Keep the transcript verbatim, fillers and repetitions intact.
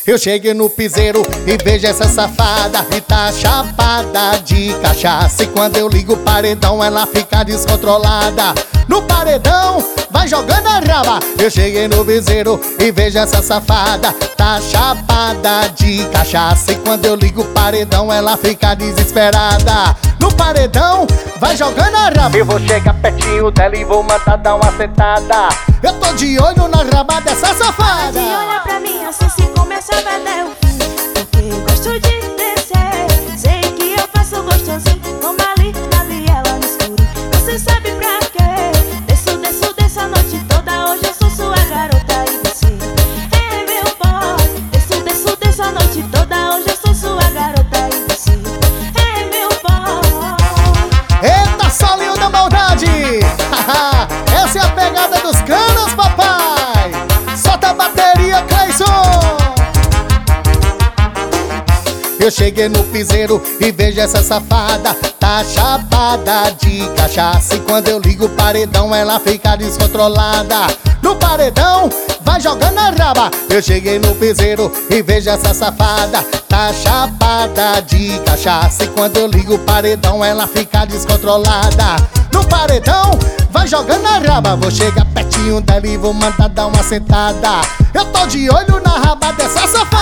Eu cheguei no piseiro e vejo essa safada e tá chapada de cachaça. E quando eu ligo o paredão ela fica descontrolada. No paredão vai jogando a raba. Eu cheguei no piseiro e vejo essa safada, tá chapada de cachaça. E quando eu ligo o paredão ela fica desesperada. No paredão vai jogando a raba. Eu vou chegar pertinho dela e vou mandar dar uma sentada. Eu tô de olho na raba dessa safada. De olhar pra mim assim se começa a perder o fim, porque eu gosto de descer. Sei que eu faço gostosinho, como ali na viela no escuro. Você sabe pra quê? Desço, desço, desço a noite toda. Hoje eu sou sua garota e você é meu boy. Desço, desço, desço a noite toda. Hoje eu sou sua garota e você é meu boy. Eita, solinho da maldade! Essa é a pegada dos canos, papai! Solta a bateria, Cleison! Eu cheguei no piseiro e vejo essa safada, tá chapada de cachaça. E quando eu ligo o paredão ela fica descontrolada. No paredão vai jogando a raba. Eu cheguei no piseiro e vejo essa safada, tá chapada de cachaça. E quando eu ligo o paredão ela fica descontrolada. No paredão vai jogando a raba. Vou chegar pertinho dela e vou mandar dar uma sentada. Eu tô de olho na raba dessa safada.